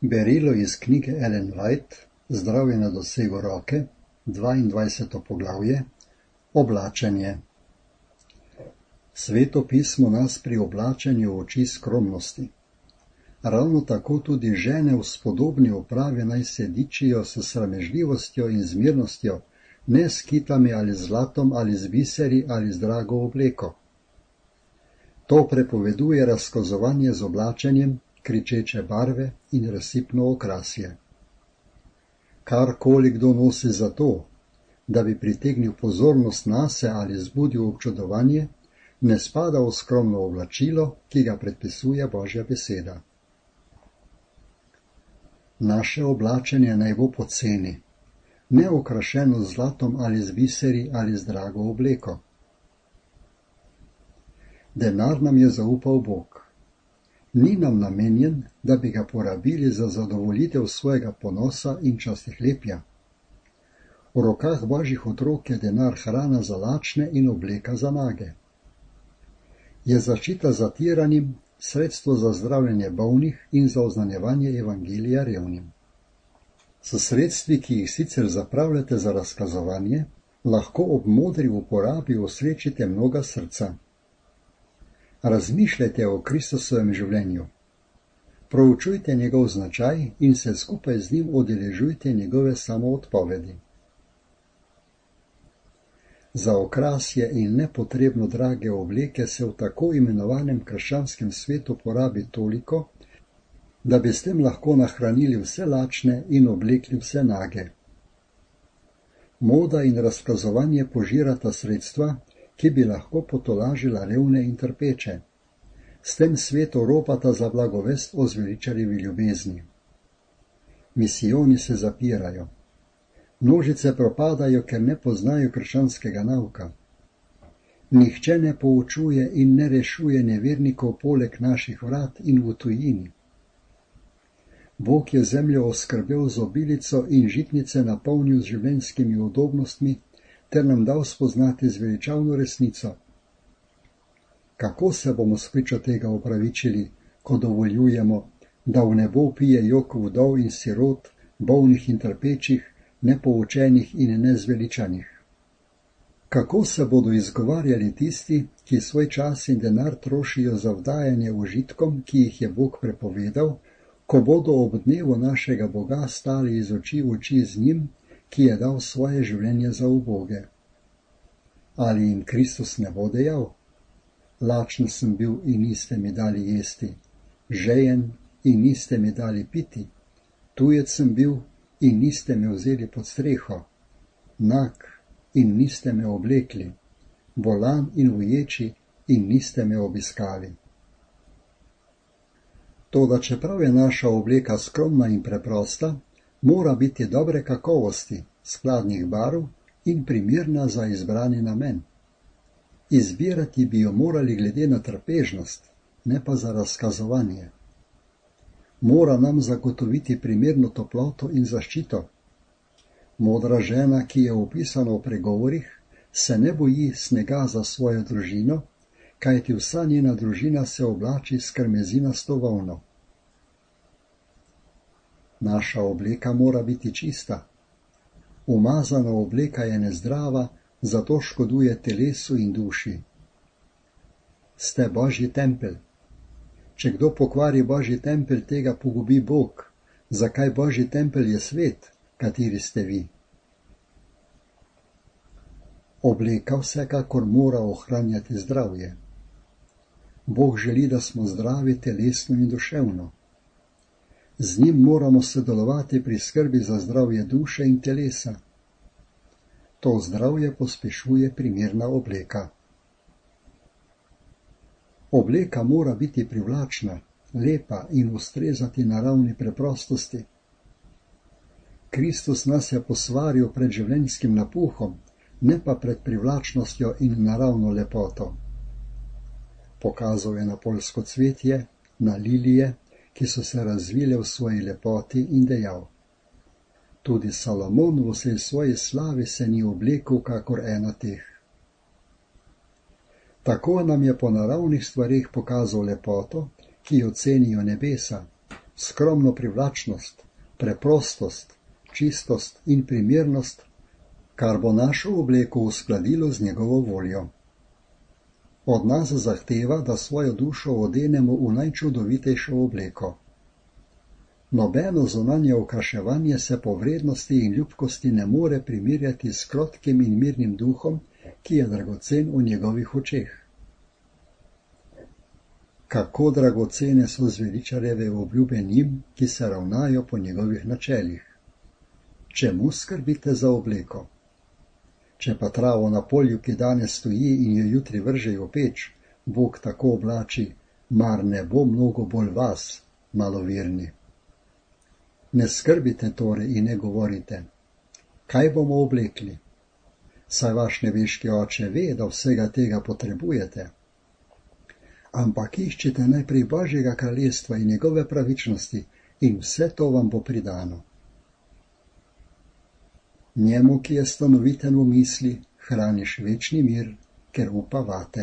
Berilo iz knjige Ellen White, Zdravje na dosegu roke, 22. poglavje, oblačenje. Sveto pismo nas pri oblačenju uči skromnosti. Ravno tako tudi žene v spodobni opravi naj se dičijo s sramežljivostjo in zmirnostjo, ne s kitami ali zlatom ali z biseri ali z drago obleko. To prepoveduje razkazovanje z oblačenjem, kričeče barve in razsipno okrasje. Karkoli kdo nosi zato, da bi pritegnil pozornost nase ali zbudil občudovanje, ne spada v skromno oblačilo, ki ga predpisuje Božja beseda. Naše oblačenje naj bo poceni, ne okrašeno z zlatom ali z biseri ali z drago obleko. Denar nam je zaupal Bog. Ni nam namenjen, da bi ga porabili za zadovoljitev svojega ponosa in častihlepja. V rokah Božjih otrok je denar hrana za lačne in obleka za nage. Je zaščita za tiranim, sredstvo za zdravljenje bolnih in za oznanjevanje evangelija revnim. S sredstvi, ki jih sicer zapravljate za razkazovanje, lahko ob modri uporabi osrečite mnoga srca. Razmišljajte o Kristusovem življenju. Proučujte njegov značaj in se skupaj z njim udeležujte njegove samoodpovedi. Za okrasje in nepotrebno drage obleke se v tako imenovanem krščanskem svetu porabi toliko, da bi s tem lahko nahranili vse lačne in oblekli vse nage. Moda in razkazovanje požirata sredstva, ki bi lahko potolažila revne in trpeče. S tem svetu ropata za blagovest o zveličarjevi ljubezni. Misijoni se zapirajo. Množice propadajo, ker ne poznajo krščanskega nauka. Nihče ne poučuje in ne rešuje nevernikov poleg naših vrat in v tujini. Bog je zemljo oskrbel z obilico in žitnice napolnil z življenjskimi udobnostmi ter nam dal spoznati zveličavno resnico. Kako se bomo spričo tega opravičili, ko dovoljujemo, da v nebo pije jok vdov in sirot, bolnih in trpečih, nepoučenih in nezveličanih? Kako se bodo izgovarjali tisti, ki svoj čas in denar trošijo za vdajanje užitkom, ki jih je Bog prepovedal, ko bodo ob dnevu našega Boga stali iz oči v oči z njim, ki je dal svoje življenje za uboge? Ali jim Kristus ne bo dejal: lačen sem bil in niste mi dali jesti, žejen in niste mi dali piti, tujec sem bil in niste me vzeli pod streho, nag in niste me oblekli, bolan in uječi in niste me obiskali. Toda čeprav je naša obleka skromna in preprosta, mora biti dobre kakovosti, skladnih barv in primerna za izbrani namen. Izbirati bi jo morali glede na trpežnost, ne pa za razkazovanje. Mora nam zagotoviti primerno toploto in zaščito. Modra žena, ki je opisana v pregovorih, se ne boji snega za svojo družino, kajti vsa njena družina se oblači s karmezinasto volno. Naša obleka mora biti čista. Umazana obleka je nezdrava, zato škoduje telesu in duši. Ste Božji tempelj. Če kdo pokvari Božji tempelj, tega pogubi Bog. Zakaj Božji tempelj je svet, kateri ste vi? Obleka vsekakor mora ohranjati zdravje. Bog želi, da smo zdravi telesno in duševno. Z njim moramo sodelovati pri skrbi za zdravje duše in telesa. To zdravje pospešuje primerna obleka. Obleka mora biti privlačna, lepa in ustrezati naravni preprostosti. Kristus nas je posvaril pred življenjskim napuhom, ne pa pred privlačnostjo in naravno lepoto. Pokazal je na poljsko cvetje, na lilije, ki so se razvile v svoji lepoti, in dejal: tudi Salomon v vsej svoji slavi se ni oblekel kakor ena teh. Tako nam je po naravnih stvareh pokazal lepoto, ki jo cenijo nebesa, skromno privlačnost, preprostost, čistost in primernost, kar bo našo obleko uskladilo z njegovo voljo. Od nas zahteva, da svojo dušo odenemo v najčudovitejšo obleko. Nobeno zunanje okraševanje se po vrednosti in ljubkosti ne more primerjati s krotkim in mirnim duhom, ki je dragocen v njegovih očeh. Kako dragocene so zveličarjeve obljube njim, ki se ravnajo po njegovih načelih. Čemu skrbite za obleko? Če pa travo na polju, ki danes stoji in jo jutri vržejo v peč, Bog tako oblači, mar ne bo mnogo bolj vas, maloverni. Ne skrbite torej in ne govorite, kaj bomo oblekli? Saj vaš nebeški oče ve, da vsega tega potrebujete. Ampak iščite najprej Božjega kraljestva in njegove pravičnosti in vse to vam bo pridano. Njemu, ki je stanoviten v misli, hraniš večni mir, ker upa vate.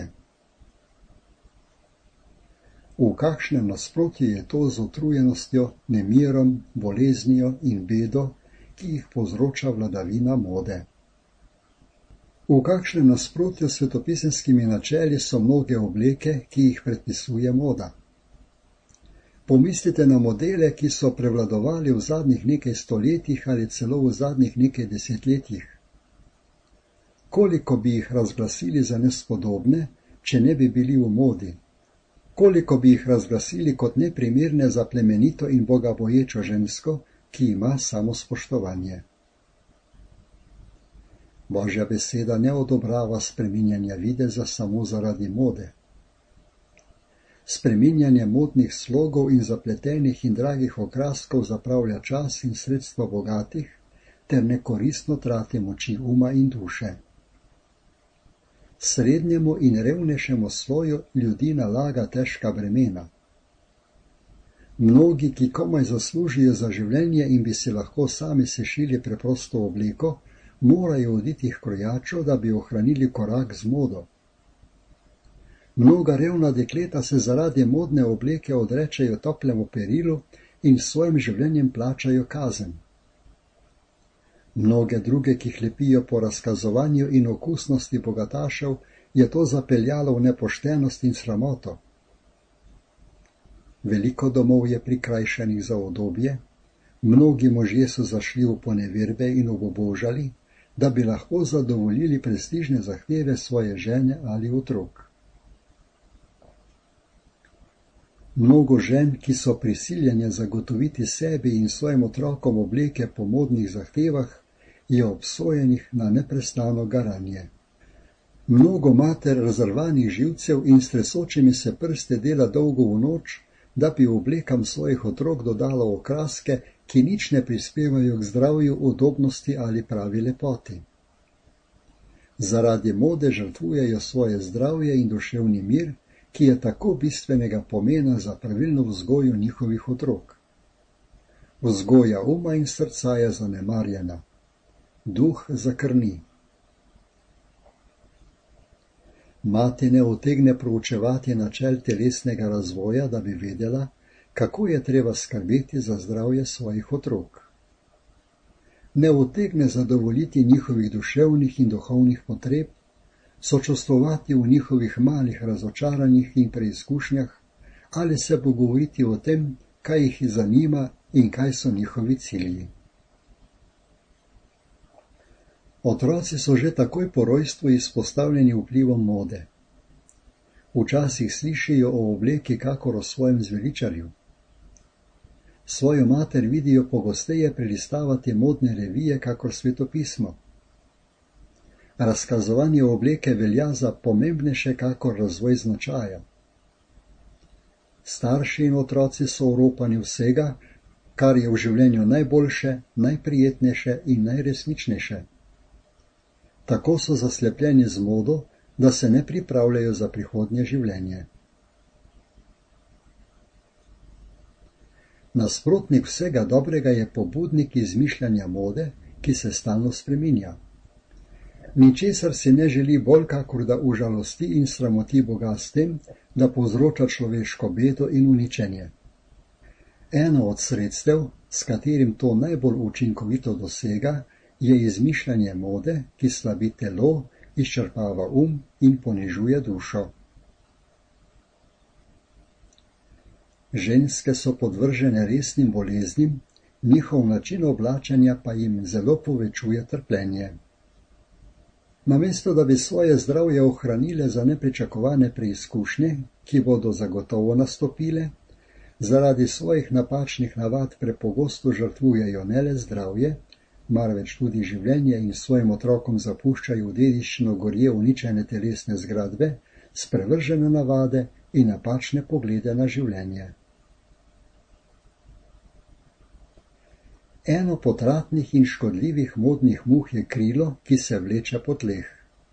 V kakšnem nasprotju je to z utrujenostjo, nemirom, boleznijo in bedo, ki jih povzroča vladavina mode. V kakšnem nasprotju s svetopisemskimi načeli so mnoge obleke, ki jih predpisuje moda. Pomislite na modele, ki so prevladovali v zadnjih nekaj stoletjih ali celo v zadnjih nekaj desetletjih. Koliko bi jih razglasili za nespodobne, če ne bi bili v modi? Koliko bi jih razglasili kot neprimerne za plemenito in bogaboječo žensko, ki ima samospoštovanje? Božja beseda ne odobrava spreminjanja videza samo zaradi mode. Spreminjanje modnih slogov in zapletenih in dragih okraskov zapravlja čas in sredstva bogatih, ter nekoristno trati moči uma in duše. Srednjemu in revnejšemu sloju ljudi nalaga težka bremena. Mnogi, ki komaj zaslužijo za življenje in bi si lahko sami sešili preprosto obleko, morajo oditi h krojaču, da bi ohranili korak z modo. Mnoga revna dekleta se zaradi modne obleke odrečejo toplemu perilu in s svojim življenjem plačajo kazen. Mnoge druge, ki hlepijo po razkazovanju in okusnosti bogatašev, je to zapeljalo v nepoštenost in sramoto. Veliko domov je prikrajšanih za udobje, mnogi možje so zašli v poneverbe in obobožali, da bi lahko zadovoljili prestižne zahteve svoje žene ali otrok. Mnogo žen, ki so prisiljene zagotoviti sebi in svojim otrokom obleke po modnih zahtevah, je obsojenih na neprestano garanje. Mnogo mater razrvanih živcev in s tresočimi se prste dela dolgo v noč, da bi oblekam svojih otrok dodalo okraske, ki nič ne prispevajo k zdravju, udobnosti ali pravi lepoti. Zaradi mode žrtvujejo svoje zdravje in duševni mir, ki je tako bistvenega pomena za pravilno vzgojo njihovih otrok. Vzgoja uma in srca je zanemarjena. Duh zakrni. Mati ne utegne proučevati načel telesnega razvoja, da bi vedela, kako je treba skrbeti za zdravje svojih otrok. Ne utegne zadovoljiti njihovih duševnih in duhovnih potreb, sočustvovati v njihovih malih razočaranjih in preizkušnjah, ali se pogovoriti o tem, kaj jih zanima in kaj so njihovi cilji. Otroci so že takoj po rojstvu izpostavljeni vplivom mode. Včasih slišijo o obleki kakor o svojem zveličarju. Svojo mater vidijo pogosteje prelistavati modne revije kakor svetopismo. Razkazovanje obleke velja za pomembnejše kakor razvoj značaja. Starši in otroci so oropani vsega, kar je v življenju najboljše, najprijetnejše in najresničnejše. Tako so zaslepljeni z modo, da se ne pripravljajo za prihodnje življenje. Nasprotnik vsega dobrega je pobudnik izmišljanja mode, ki se stalno spreminja. Ničesar si ne želi bolj, kakor da užalosti in sramoti Boga s tem, da povzroča človeško bedo in uničenje. Eno od sredstev, s katerim to najbolj učinkovito dosega, je izmišljanje mode, ki slabi telo, izčrpava in ponižuje dušo. Ženske so podvržene resnim boleznim, njihov način oblačenja pa jim zelo povečuje trpljenje. Namesto da bi svoje zdravje ohranile za nepričakovane preizkušnje, ki bodo zagotovo nastopile, zaradi svojih napačnih navad prepogosto žrtvujejo ne le zdravje, marveč tudi življenje in svojim otrokom zapuščajo v dediščino gorje uničene telesne zgradbe, sprevržene navade in napačne poglede na življenje. Eno potratnih in škodljivih modnih muh je krilo, ki se vleče po tleh.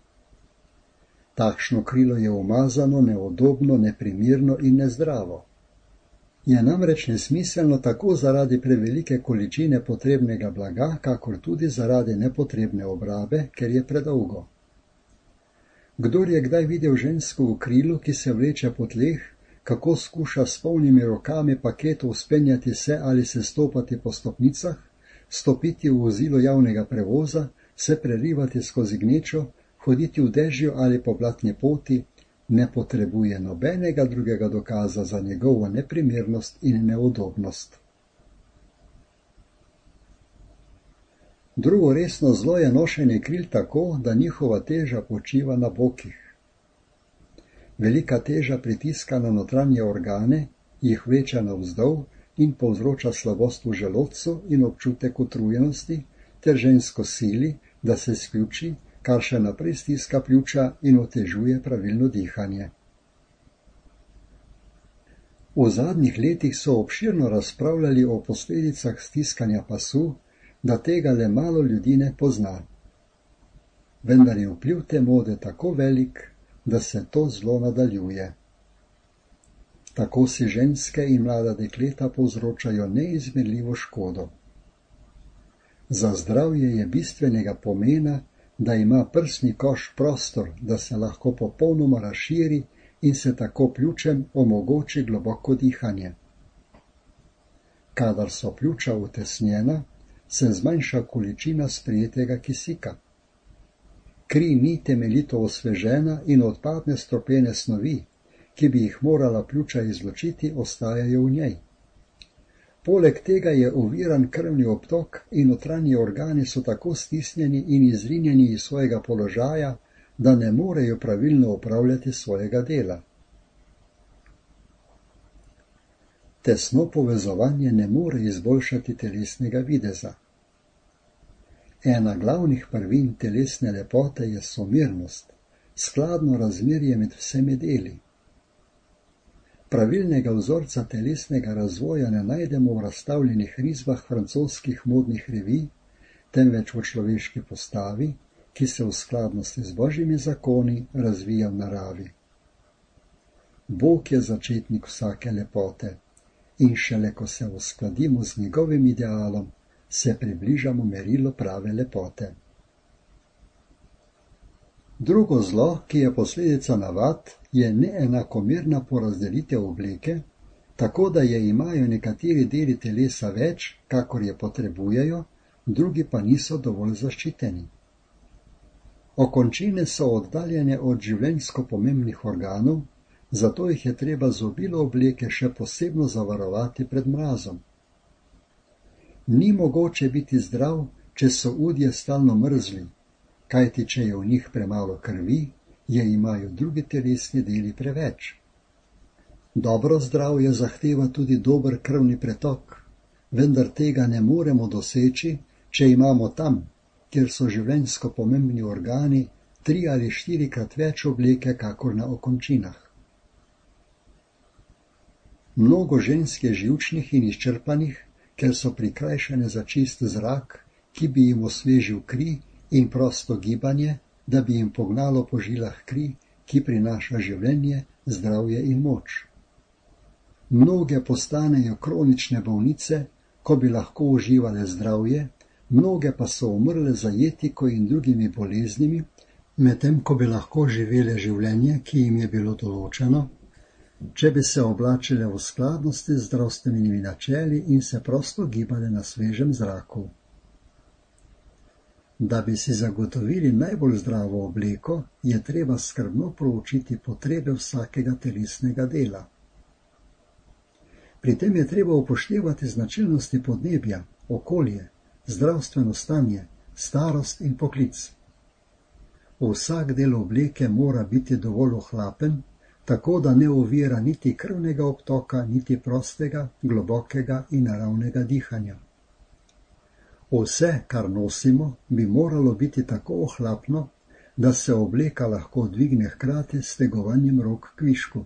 Takšno krilo je umazano, neudobno, neprimirno in nezdravo. Je namreč nesmiselno tako zaradi prevelike količine potrebnega blaga, kakor tudi zaradi nepotrebne obrabe, ker je predolgo. Kdor je kdaj videl žensko v krilu, ki se vleče po tleh, kako skuša s polnimi rokami paketov vzpenjati se ali se stopati po stopnicah, stopiti v vozilo javnega prevoza, se prerivati skozi gnečo, hoditi v dežju ali po blatni poti, ne potrebuje nobenega drugega dokaza za njegovo neprimernost in neudobnost. Drugo resno zlo je nošenje kril tako, da njihova teža počiva na bokih. Velika teža pritiska na notranje organe, jih vleče navzdol in povzroča slabost v želodcu in občutek utrujenosti, ter žensko sili, da se sključi, kar še naprej stiska pljuča in otežuje pravilno dihanje. V zadnjih letih so obširno razpravljali o posledicah stiskanja pasu, da tega le malo ljudi ne pozna. Vendar je vpliv te mode tako velik, da se to zlo nadaljuje. Tako si ženske in mlada dekleta povzročajo neizmerljivo škodo. Za zdravje je bistvenega pomena, da ima prsni koš prostor, da se lahko popolnoma razširi in se tako pljučem omogoči globoko dihanje. Kadar so pljuča utesnjena, se zmanjša količina sprejetega kisika. Kri ni temeljito osvežena in odpadne stropene snovi, ki bi jih morala pljuča izločiti, ostajajo v njej. Poleg tega je oviran krvni obtok in notranji organi so tako stisnjeni in izrinjeni iz svojega položaja, da ne morejo pravilno opravljati svojega dela. Tesno povezovanje ne more izboljšati telesnega videza. Ena glavnih prvin telesne lepote je somernost, skladno razmerje med vsemi deli. Pravilnega vzorca telesnega razvoja ne najdemo v razstavljenih risbah francoskih modnih revij, temveč v človeški postavi, ki se v skladnosti z božjimi zakoni razvija v naravi. Bog je začetnik vsake lepote in šele ko se uskladimo z njegovim idealom, se približamo merilu prave lepote. Drugo zlo, ki je posledica navad, je neenakomerna porazdelitev obleke, tako da je imajo nekateri deli telesa več, kakor je potrebujejo, drugi pa niso dovolj zaščiteni. Okončine so oddaljene od življenjsko pomembnih organov, zato jih je treba z obilo obleke še posebno zavarovati pred mrazom. Ni mogoče biti zdrav, če so udje stalno mrzli, kajti če je v njih premalo krvi, je imajo drugi telesni deli preveč. Dobro zdravje zahteva tudi dober krvni pretok, vendar tega ne moremo doseči, če imamo tam, kjer so življenjsko pomembni organi, 3 ali 4-krat več obleke, kakor na okončinah. Mnogo žensk je živčnih in izčrpanih, ker so prikrajšane za čist zrak, ki bi jim osvežil kri in prosto gibanje, da bi jim pognalo po žilah kri, ki prinaša življenje, zdravje in moč. Mnoge postanejo kronične bolnice, ko bi lahko uživale zdravje, mnoge pa so umrle za jetiko in drugimi boleznimi, medtem ko bi lahko živele življenje, ki jim je bilo določeno, če bi se oblačile v skladnosti z zdravstvenimi načeli in se prosto gibale na svežem zraku. Da bi si zagotovili najbolj zdravo obleko, je treba skrbno proučiti potrebe vsakega telesnega dela. Pri tem je treba upoštevati značilnosti podnebja, okolje, zdravstveno stanje, starost in poklic. Vsak del obleke mora biti dovolj ohlapen, tako da ne ovira niti krvnega obtoka, niti prostega, globokega in naravnega dihanja. Vse, kar nosimo, bi moralo biti tako ohlapno, da se obleka lahko dvigne hkrati s stegovanjem rok kvišku.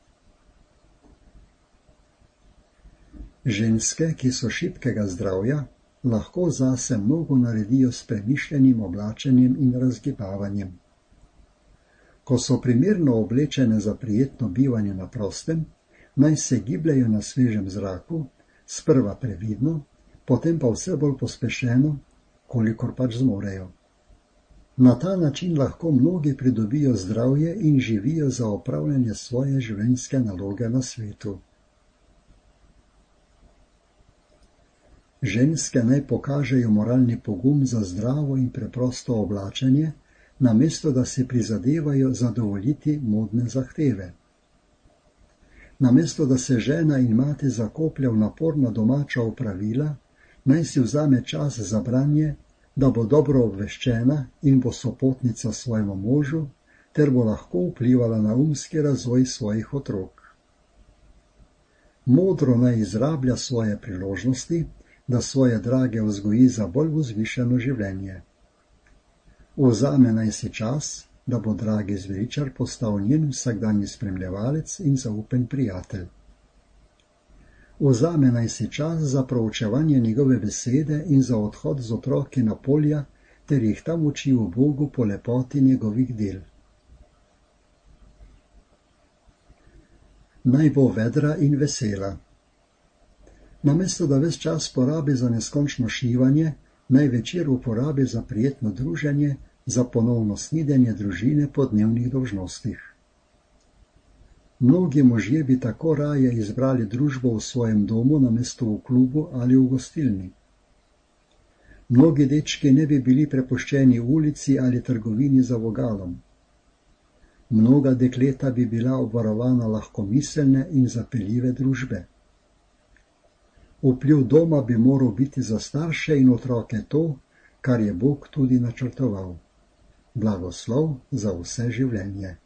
Ženske, ki so šibkega zdravja, lahko zase mnogo naredijo s premišljenim oblačenjem in razgibavanjem. Ko so primerno oblečene za prijetno bivanje na prostem, naj se gibljajo na svežem zraku, sprva previdno, potem pa vse bolj pospešeno, kolikor pač zmorejo. Na ta način lahko mnogi pridobijo zdravje in živijo za opravljanje svoje življenjske naloge na svetu. Ženske naj pokažejo moralni pogum za zdravo in preprosto oblačenje, namesto da si prizadevajo zadovoljiti modne zahteve. Namesto da se žena in mati zakoplja v naporna domača opravila, naj si vzame čas za branje, da bo dobro obveščena in bo sopotnica svojemu možu, ter bo lahko vplivala na umski razvoj svojih otrok. Modro naj izrablja svoje priložnosti, da svoje drage vzgoji za bolj vzvišeno življenje. Vzame naj si čas, da bo dragi zveličar postal njen vsakdanji spremljevalec in zaupen prijatelj. Vzame naj si čas za proučevanje njegove besede in za odhod z otroki na polja, ter jih tam uči v Bogu po lepoti njegovih del. Naj bo vedra in vesela. Namesto da ves čas porabi za neskončno šivanje, naj večer uporabi za prijetno druženje, za ponovno snidenje družine po dnevnih dolžnostih. Mnogi možje bi tako raje izbrali družbo v svojem domu namesto v klubu ali v gostilni. Mnogi dečki ne bi bili prepuščeni ulici ali trgovini za vogalom. Mnoga dekleta bi bila obvarovana lahkomiselne in zapeljive družbe. Vpliv doma bi moral biti za starše in otroke to, kar je Bog tudi načrtoval. Blagoslov za vse življenje.